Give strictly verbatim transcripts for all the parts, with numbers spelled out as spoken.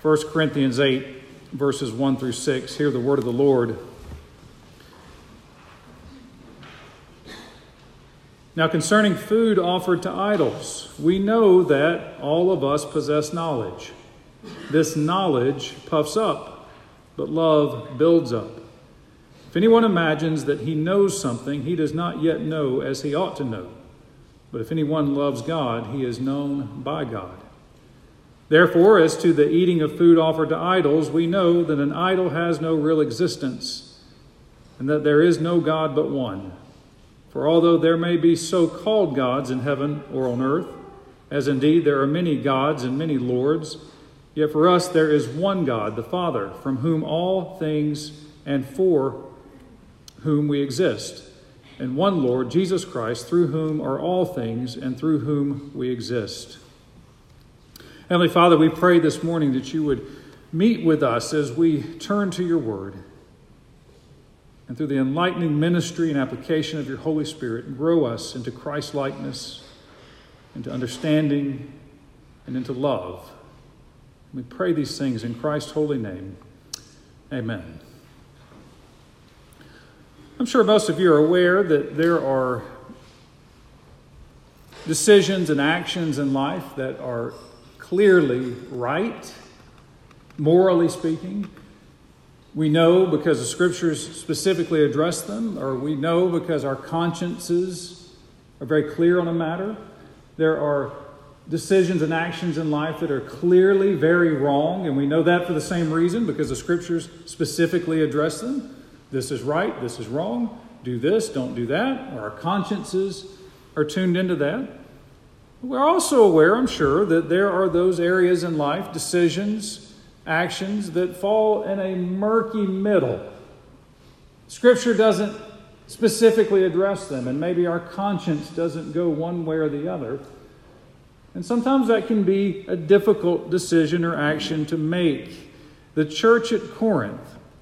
First Corinthians eight, verses one through six. Hear the word of the Lord. Now concerning food offered to idols, we know that all of us possess knowledge. This knowledge puffs up, but love builds up. If anyone imagines that he knows something, he does not yet know as he ought to know. But if anyone loves God, he is known by God. Therefore, as to the eating of food offered to idols, we know that an idol has no real existence, and that there is no God but one. For although there may be so-called gods in heaven or on earth, as indeed there are many gods and many lords, yet for us there is one God, the Father, from whom all things and for whom we exist, and one Lord, Jesus Christ, through whom are all things and through whom we exist. Heavenly Father, we pray this morning that you would meet with us as we turn to your word. And through the enlightening ministry and application of your Holy Spirit, grow us into Christ-likeness, into understanding, and into love. We pray these things in Christ's holy name. Amen. I'm sure most of you are aware that there are decisions and actions in life that are clearly right, morally speaking. We know because the Scriptures specifically address them, or we know because our consciences are very clear on a matter. There are decisions and actions in life that are clearly very wrong, and we know that for the same reason, because the Scriptures specifically address them. This is right, this is wrong, do this, don't do that, or our consciences are tuned into that. We're also aware, I'm sure, that there are those areas in life, decisions, actions that fall in a murky middle. Scripture doesn't specifically address them, and maybe our conscience doesn't go one way or the other. And sometimes that can be a difficult decision or action to make. The church at Corinth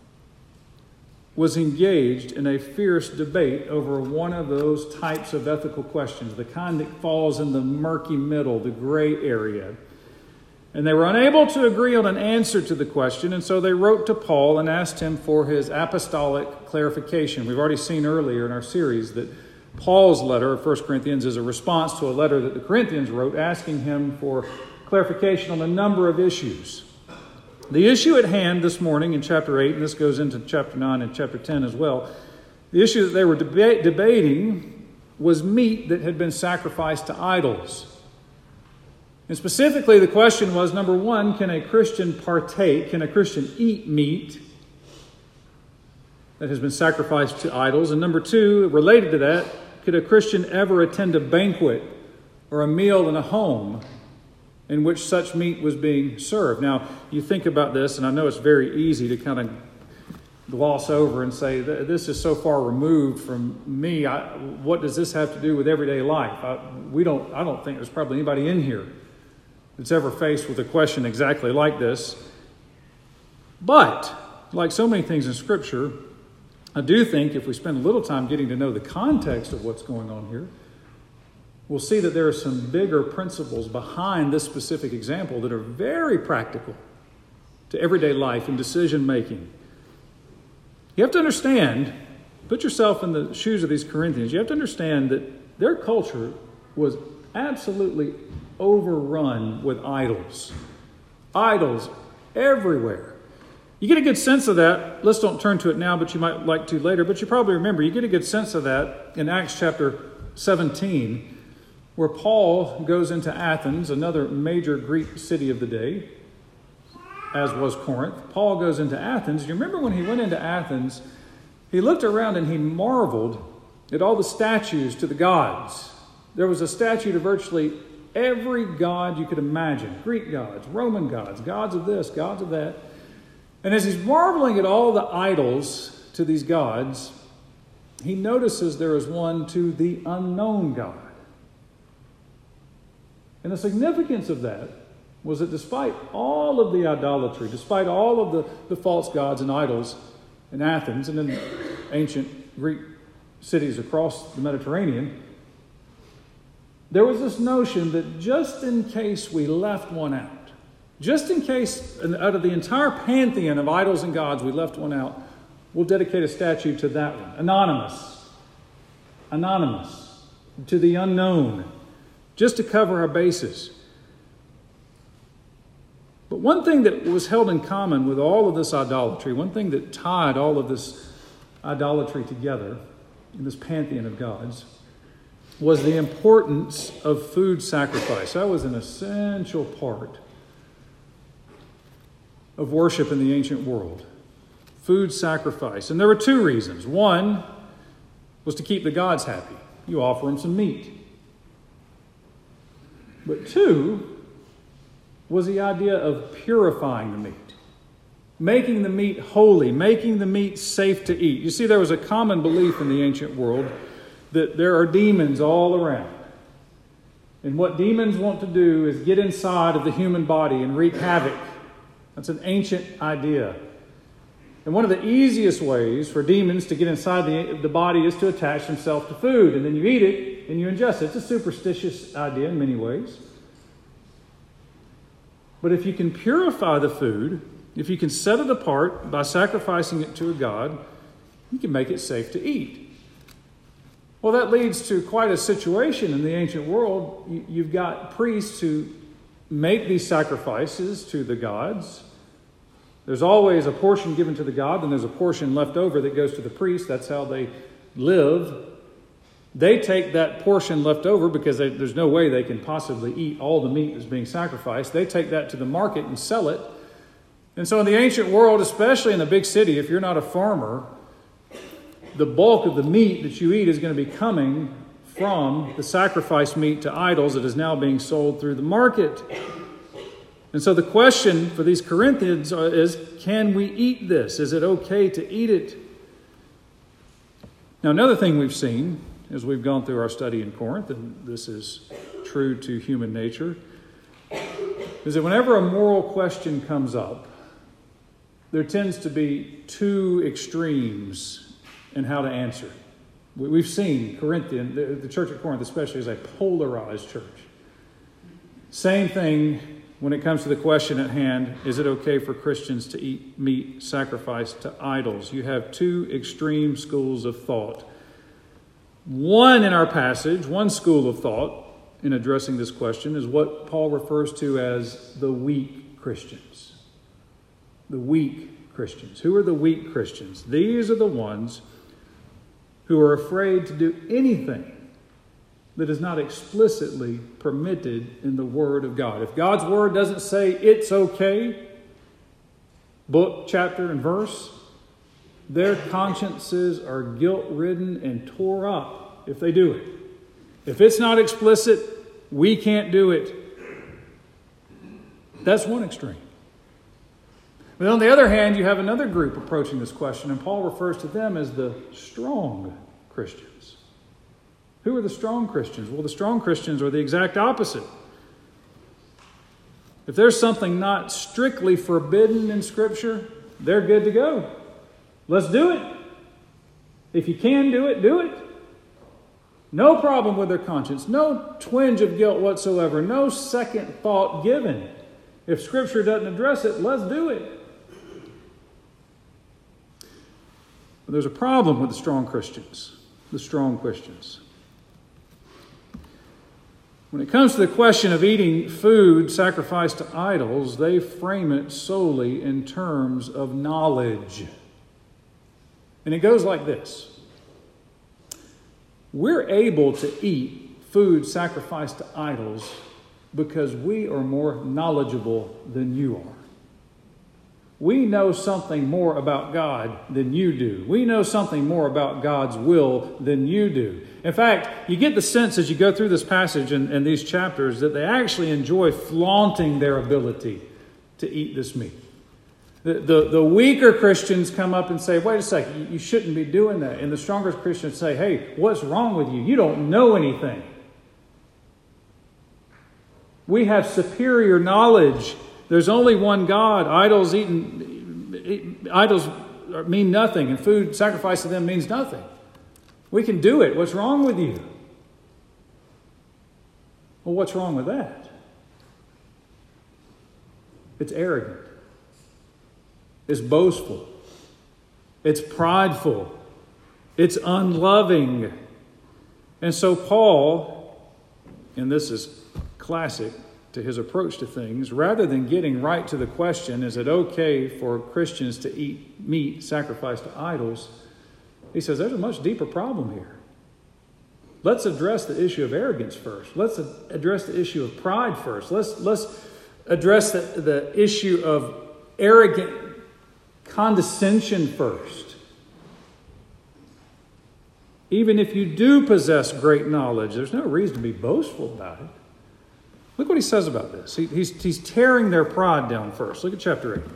was engaged in a fierce debate over one of those types of ethical questions, the kind that falls in the murky middle, the gray area. And they were unable to agree on an answer to the question, and so they wrote to Paul and asked him for his apostolic clarification. We've already seen earlier in our series that Paul's letter of First Corinthians is a response to a letter that the Corinthians wrote asking him for clarification on a number of issues. The issue at hand this morning in chapter eight, and this goes into chapter nine and chapter ten as well, the issue that they were deba- debating was meat that had been sacrificed to idols. And specifically, the question was, number one, can a Christian partake, can a Christian eat meat that has been sacrificed to idols? And number two, related to that, could a Christian ever attend a banquet or a meal in a home in which such meat was being served? Now, you think about this, and I know it's very easy to kind of gloss over and say, this is so far removed from me. I, what does this have to do with everyday life? I, we don't. I don't think there's probably anybody in here that's ever faced with a question exactly like this. But, like so many things in Scripture, I do think if we spend a little time getting to know the context of what's going on here, we'll see that there are some bigger principles behind this specific example that are very practical to everyday life and decision making. You have to understand, put yourself in the shoes of these Corinthians, you have to understand that their culture was absolutely overrun with idols. Idols everywhere. You get a good sense of that. Let's don't turn to it now, but you might like to later. But you probably remember, you get a good sense of that in Acts chapter seventeen, where Paul goes into Athens, another major Greek city of the day, as was Corinth. Paul goes into Athens. You remember when he went into Athens, he looked around and he marveled at all the statues to the gods. There was a statue to virtually every god you could imagine. Greek gods, Roman gods, gods of this, gods of that. And as he's marveling at all the idols to these gods, he notices there is one to the unknown God. And the significance of that was that despite all of the idolatry, despite all of the, the false gods and idols in Athens and in ancient Greek cities across the Mediterranean, there was this notion that just in case we left one out, Just in case, out of the entire pantheon of idols and gods, we left one out, we'll dedicate a statue to that one. Anonymous. Anonymous. To the unknown. Just to cover our bases. But one thing that was held in common with all of this idolatry, one thing that tied all of this idolatry together in this pantheon of gods, was the importance of food sacrifice. That was an essential part of worship in the ancient world. Food sacrifice. And there were two reasons. One was to keep the gods happy. You offer them some meat. But two was the idea of purifying the meat. Making the meat holy. Making the meat safe to eat. You see, there was a common belief in the ancient world that there are demons all around. And what demons want to do is get inside of the human body and wreak havoc. That's an ancient idea. And one of the easiest ways for demons to get inside the, the body is to attach themselves to food. And then you eat it and you ingest it. It's a superstitious idea in many ways. But if you can purify the food, if you can set it apart by sacrificing it to a god, you can make it safe to eat. Well, that leads to quite a situation in the ancient world. You've got priests who make these sacrifices to the gods. There's always a portion given to the god, and there's a portion left over that goes to the priest. That's how they live. They take that portion left over because they, there's no way they can possibly eat all the meat that's being sacrificed. They take that to the market and sell it. And so in the ancient world, especially in a big city, if you're not a farmer, the bulk of the meat that you eat is going to be coming from the sacrifice meat to idols that is now being sold through the market. And so the question for these Corinthians is, can we eat this? Is it okay to eat it? Now, another thing we've seen as we've gone through our study in Corinth, and this is true to human nature, is that whenever a moral question comes up, there tends to be two extremes in how to answer. We've seen Corinthian, the, the church at Corinth especially, is a polarized church. Same thing when it comes to the question at hand, is it okay for Christians to eat meat sacrificed to idols? You have two extreme schools of thought. One in our passage, one school of thought in addressing this question is what Paul refers to as the weak Christians. The weak Christians. Who are the weak Christians? These are the ones who are afraid to do anything that is not explicitly permitted in the Word of God. If God's Word doesn't say it's okay, book, chapter, and verse, their consciences are guilt-ridden and tore up if they do it. If it's not explicit, we can't do it. That's one extreme. But on the other hand, you have another group approaching this question, and Paul refers to them as the strong Christians. Who are the strong Christians? Well, the strong Christians are the exact opposite. If there's something not strictly forbidden in Scripture, they're good to go. Let's do it. If you can do it, do it. No problem with their conscience. No twinge of guilt whatsoever. No second thought given. If Scripture doesn't address it, let's do it. But there's a problem with the strong Christians. The strong Christians. When it comes to the question of eating food sacrificed to idols, they frame it solely in terms of knowledge. And it goes like this. We're able to eat food sacrificed to idols because we are more knowledgeable than you are. We know something more about God than you do. We know something more about God's will than you do. In fact, you get the sense as you go through this passage and, and these chapters that they actually enjoy flaunting their ability to eat this meat. The, the, the weaker Christians come up and say, wait a second, you shouldn't be doing that. And the stronger Christians say, hey, what's wrong with you? You don't know anything. We have superior knowledge. There's only one God. Idols eaten, idols mean nothing, and food sacrificed to them means nothing. We can do it. What's wrong with you? Well, what's wrong with that? It's arrogant. It's boastful. It's prideful. It's unloving. And so Paul, and this is classic to his approach to things, rather than getting right to the question, is it okay for Christians to eat meat sacrificed to idols? He says there's a much deeper problem here. Let's address the issue of arrogance first. Let's address the issue of pride first. Let's, let's address the, the issue of arrogant condescension first. Even if you do possess great knowledge, there's no reason to be boastful about it. Look what he says about this. He, he's, he's tearing their pride down first. Look at chapter eight.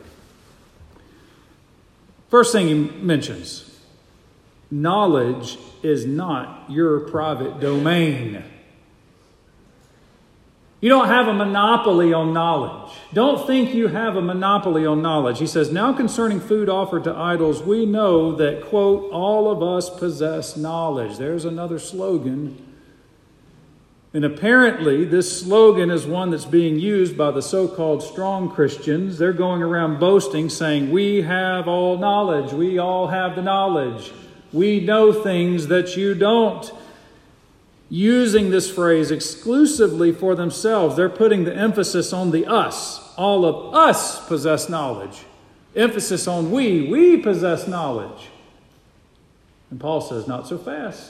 First thing he mentions, knowledge is not your private domain. You don't have a monopoly on knowledge. Don't think you have a monopoly on knowledge. He says, now concerning food offered to idols, we know that, quote, all of us possess knowledge. There's another slogan. And apparently this slogan is one that's being used by the so-called strong Christians. They're going around boasting, saying, we have all knowledge. We all have the knowledge. We know things that you don't. Using this phrase exclusively for themselves, they're putting the emphasis on the us. All of us possess knowledge. Emphasis on we. We possess knowledge. And Paul says, not so fast.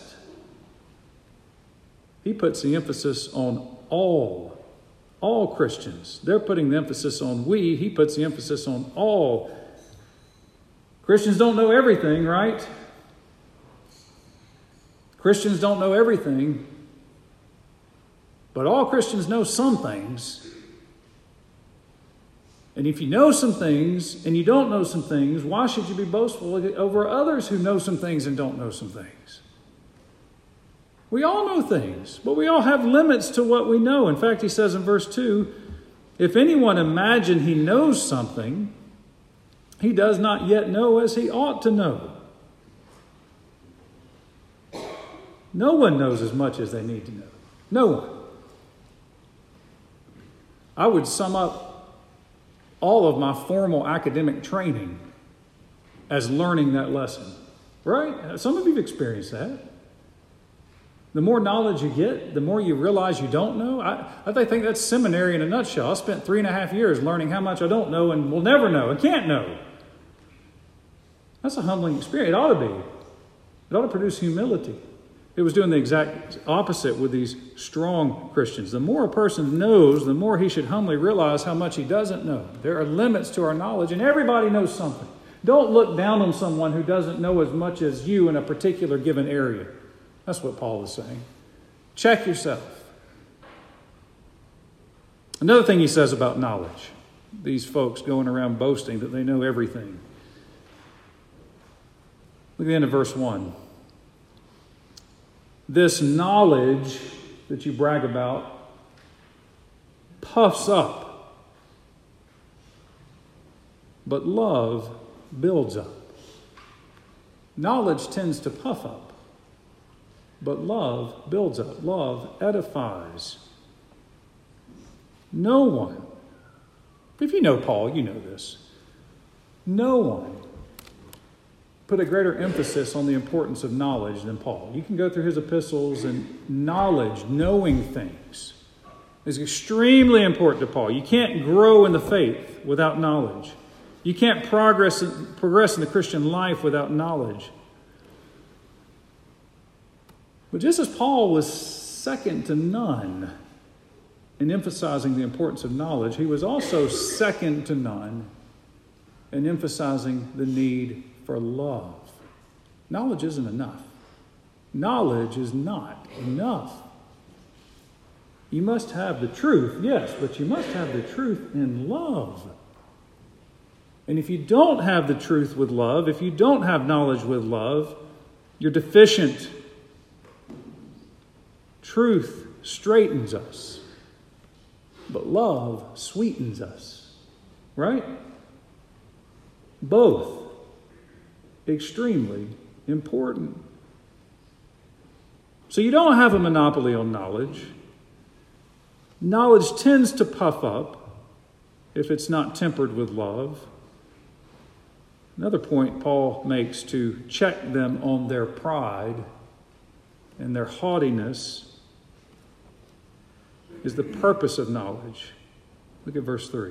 He puts the emphasis on all. All Christians. They're putting the emphasis on we. He puts the emphasis on all. Christians don't know everything, right? Christians don't know everything, but all Christians know some things. And if you know some things and you don't know some things, why should you be boastful over others who know some things and don't know some things? We all know things, but we all have limits to what we know. In fact, he says in verse two, if anyone imagine he knows something, he does not yet know as he ought to know. No one knows as much as they need to know. No one. I would sum up all of my formal academic training as learning that lesson. Right? Some of you have experienced that. The more knowledge you get, the more you realize you don't know. I, I think that's seminary in a nutshell. I spent three and a half years learning how much I don't know and will never know and can't know. That's a humbling experience. It ought to be. It ought to produce humility. It was doing the exact opposite with these strong Christians. The more a person knows, the more he should humbly realize how much he doesn't know. There are limits to our knowledge, and everybody knows something. Don't look down on someone who doesn't know as much as you in a particular given area. That's what Paul is saying. Check yourself. Another thing he says about knowledge, these folks going around boasting that they know everything. Look at the end of verse one. This knowledge that you brag about puffs up, but love builds up. Knowledge tends to puff up, but love builds up. Love edifies. No one, if you know Paul, you know this, no one put a greater emphasis on the importance of knowledge than Paul. You can go through his epistles, and knowledge, knowing things, is extremely important to Paul. You can't grow in the faith without knowledge. You can't progress, progress in the Christian life without knowledge. But just as Paul was second to none in emphasizing the importance of knowledge, he was also second to none in emphasizing the need for love. Knowledge isn't enough. Knowledge is not enough. You must have the truth, yes, but you must have the truth in love. And if you don't have the truth with love, if you don't have knowledge with love, you're deficient. Truth straightens us, but love sweetens us. Right? Both extremely important. So you don't have a monopoly on knowledge. Knowledge tends to puff up, if it's not tempered with love. Another point Paul makes to check them on their pride and their haughtiness is the purpose of knowledge. Look at verse three.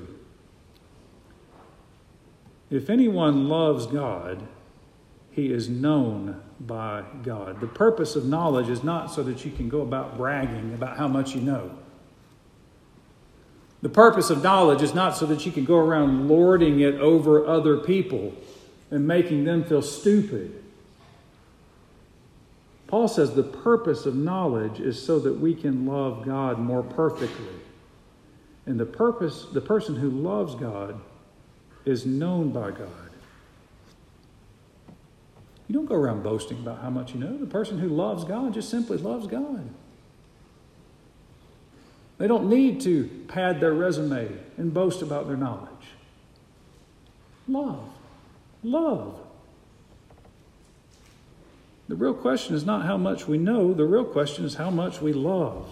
If anyone loves God, he is known by God. The purpose of knowledge is not so that you can go about bragging about how much you know. The purpose of knowledge is not so that you can go around lording it over other people and making them feel stupid. Paul says the purpose of knowledge is so that we can love God more perfectly. And the purpose, the person who loves God is known by God. You don't go around boasting about how much you know. The person who loves God just simply loves God. They don't need to pad their resume and boast about their knowledge. Love. Love. The real question is not how much we know. The real question is how much we love.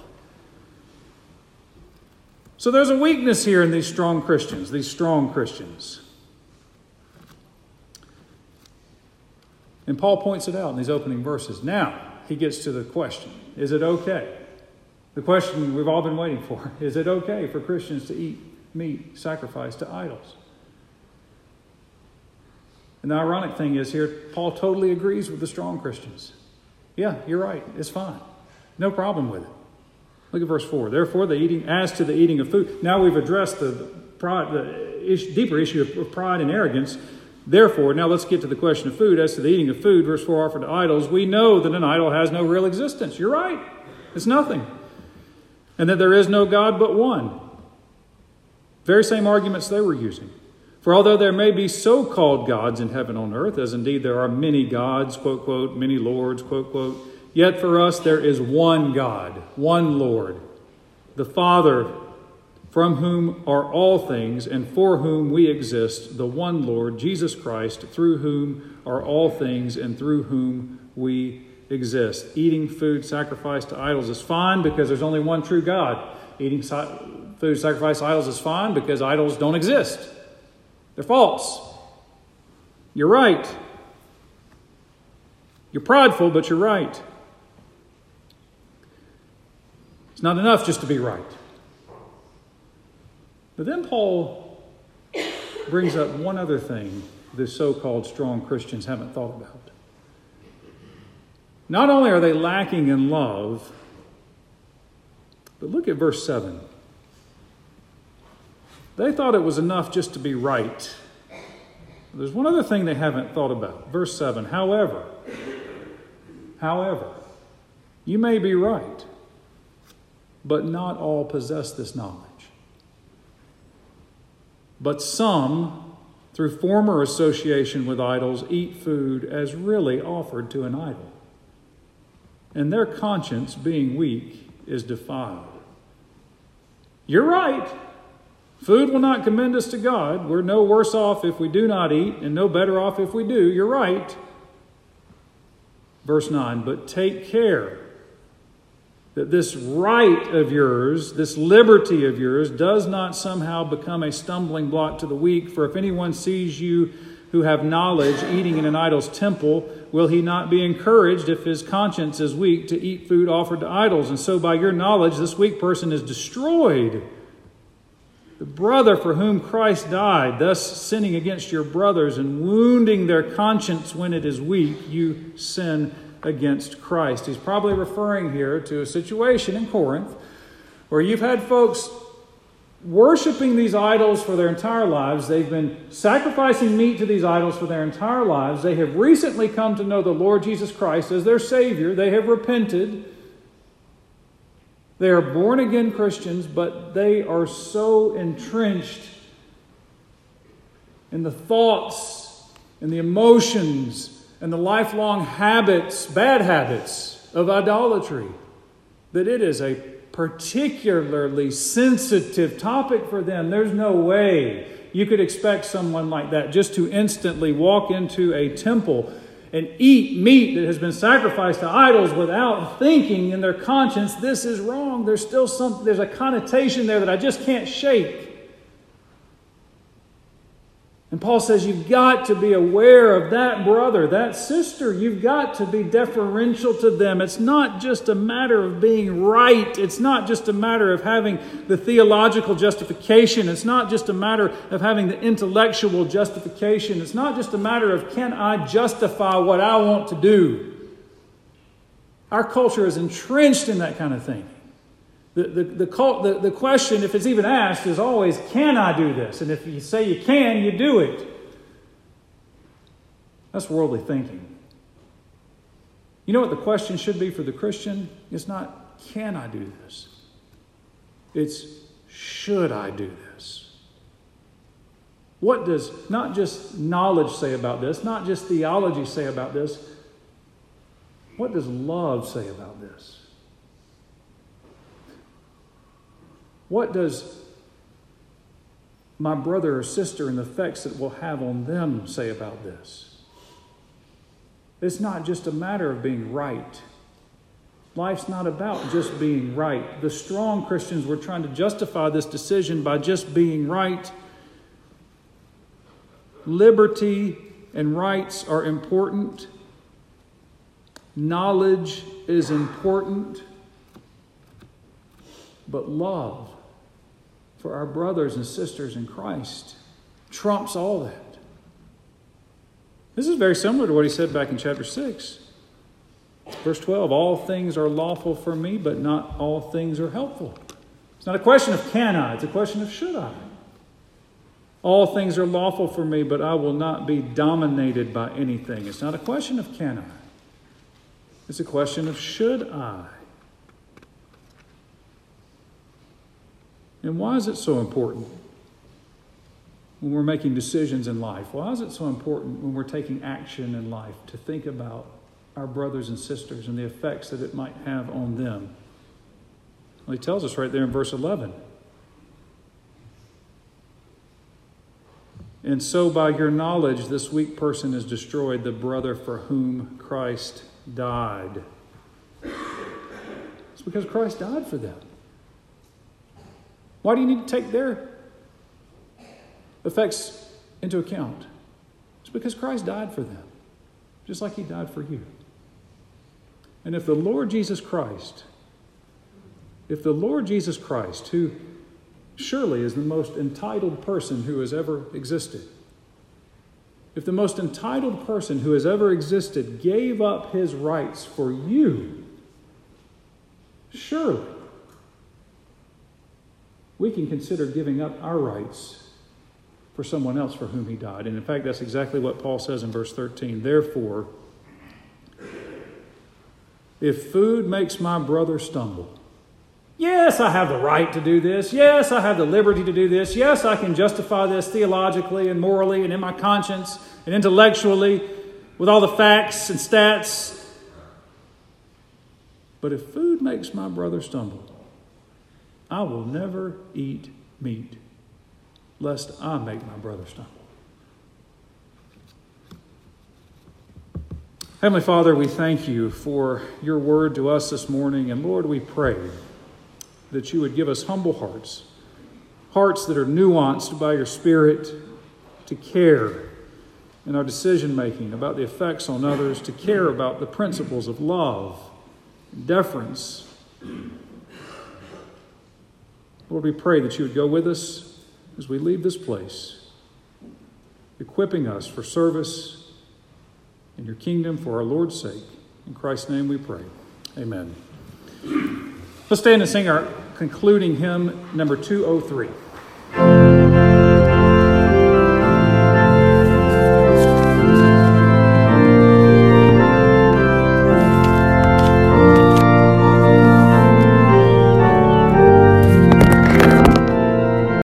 So there's a weakness here in these strong Christians, these strong Christians. And Paul points it out in these opening verses. Now, he gets to the question, is it okay? The question we've all been waiting for. Is it okay for Christians to eat meat sacrificed to idols? And the ironic thing is here, Paul totally agrees with the strong Christians. Yeah, you're right. It's fine. No problem with it. Look at verse four. Therefore, the eating, as to the eating of food. Now we've addressed the, pride, the issue, deeper issue of, of pride and arrogance. Therefore, now let's get to the question of food. As to the eating of food, verse four, offered to idols, we know that an idol has no real existence. You're right. It's nothing. And that there is no God but one. Very same arguments they were using. For although there may be so-called gods in heaven on earth, as indeed there are many gods, quote, quote, many lords, quote, quote, yet for us there is one God, one Lord, the Father, from whom are all things and for whom we exist, the one Lord, Jesus Christ, through whom are all things and through whom we exist. Eating food sacrificed to idols is fine because there's only one true God. Eating food sacrificed to idols is fine because idols don't exist. They're false. You're right. You're prideful, but you're right. It's not enough just to be right. But then Paul brings up one other thing the so-called strong Christians haven't thought about. Not only are they lacking in love, but look at verse seven. They thought it was enough just to be right. There's one other thing they haven't thought about. Verse seven, however, however, you may be right, but not all possess this knowledge. But some, through former association with idols, eat food as really offered to an idol. And their conscience, being weak, is defiled. You're right. Food will not commend us to God. We're no worse off if we do not eat, and no better off if we do. You're right. Verse nine, but take care that this right of yours, this liberty of yours, does not somehow become a stumbling block to the weak. For if anyone sees you who have knowledge eating in an idol's temple, will he not be encouraged if his conscience is weak to eat food offered to idols? And so by your knowledge, this weak person is destroyed. The brother for whom Christ died, thus sinning against your brothers and wounding their conscience when it is weak, you sin against Christ. He's probably referring here to a situation in Corinth where you've had folks worshiping these idols for their entire lives. They've been sacrificing meat to these idols for their entire lives. They have recently come to know the Lord Jesus Christ as their Savior. They have repented. They are born-again Christians, but they are so entrenched in the thoughts and the emotions and the lifelong habits, bad habits of idolatry, that it is a particularly sensitive topic for them. There's no way you could expect someone like that just to instantly walk into a temple and eat meat that has been sacrificed to idols without thinking in their conscience, this is wrong. There's still some, there's a connotation there that I just can't shake. And Paul says you've got to be aware of that brother, that sister. You've got to be deferential to them. It's not just a matter of being right. It's not just a matter of having the theological justification. It's not just a matter of having the intellectual justification. It's not just a matter of, can I justify what I want to do? Our culture is entrenched in that kind of thing. The, the, the, the, the question, if it's even asked, is always, can I do this? And if you say you can, you do it. That's worldly thinking. You know what the question should be for the Christian? It's not, can I do this? It's, should I do this? What does not just knowledge say about this, not just theology say about this, what does love say about this? What does my brother or sister and the effects it will have on them say about this? It's not just a matter of being right. Life's not about just being right. The strong Christians were trying to justify this decision by just being right. Liberty and rights are important. Knowledge is important. But love for our brothers and sisters in Christ trumps all that. This is very similar to what he said back in chapter six. Verse twelve, all things are lawful for me, but not all things are helpful. It's not a question of can I, it's a question of should I. All things are lawful for me, but I will not be dominated by anything. It's not a question of can I. It's a question of should I. And why is it so important when we're making decisions in life? Why is it so important when we're taking action in life to think about our brothers and sisters and the effects that it might have on them? Well, he tells us right there in verse eleven. And so by your knowledge, this weak person has destroyed the brother for whom Christ died. It's because Christ died for them. Why do you need to take their effects into account? It's because Christ died for them, just like he died for you. And if the Lord Jesus Christ, if the Lord Jesus Christ, who surely is the most entitled person who has ever existed, if the most entitled person who has ever existed gave up his rights for you, surely we can consider giving up our rights for someone else for whom he died. And in fact, that's exactly what Paul says in verse thirteen. Therefore, if food makes my brother stumble, yes, I have the right to do this. Yes, I have the liberty to do this. Yes, I can justify this theologically and morally and in my conscience and intellectually with all the facts and stats. But if food makes my brother stumble, I will never eat meat, lest I make my brother stumble. Heavenly Father, we thank you for your word to us this morning. And Lord, we pray that you would give us humble hearts, hearts that are nuanced by your Spirit to care in our decision-making about the effects on others, to care about the principles of love, deference. Lord, we pray that you would go with us as we leave this place, equipping us for service in your kingdom for our Lord's sake. In Christ's name we pray. Amen. Let's stand and sing our concluding hymn, number two oh three.